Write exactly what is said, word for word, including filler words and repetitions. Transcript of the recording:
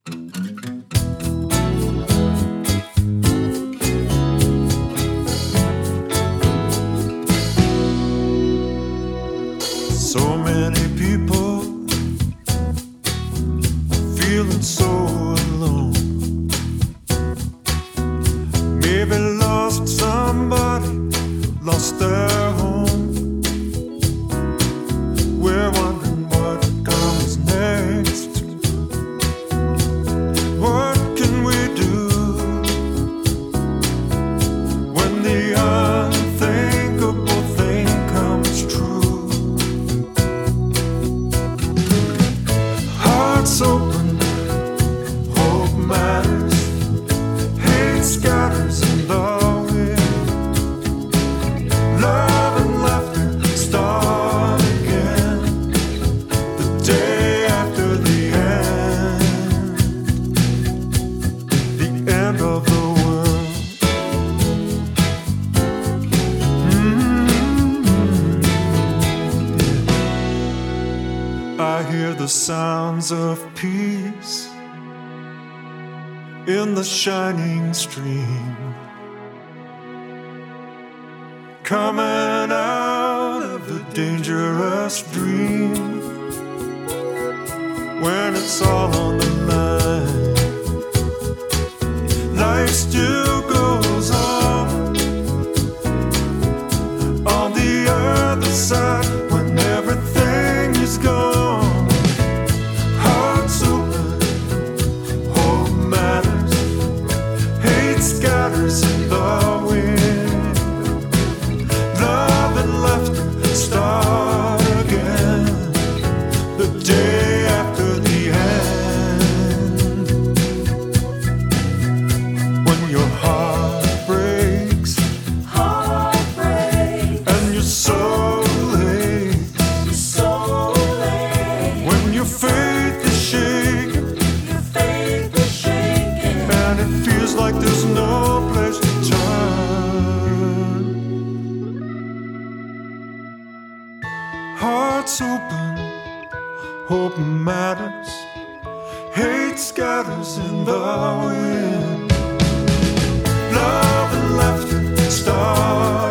So many people feeling so alone. Maybe lost somebody, lost their home. We're wondering what comes next. What can we do when the unthinkable thing comes true? Hearts open, hope matters, hate scatters in the wind. Love and laughter start again, the day after the end, the end of the world. Mm-hmm. I hear the sounds of peace in the shining stream, coming out of the dangerous dream. When it's all on the line, life still goes on. On the other side, when everything is gone, hearts open, hope matters, hate scatters in the wind. Love and laughter start again, the day after the end. When your heart breaks, Heart breaks, and your soul aches, your soul aches, when your faith is shaken, your faith is shaken, and it feels like there's no place to turn. Hearts open, hope matters, hate scatters in the wind. Love and laughter start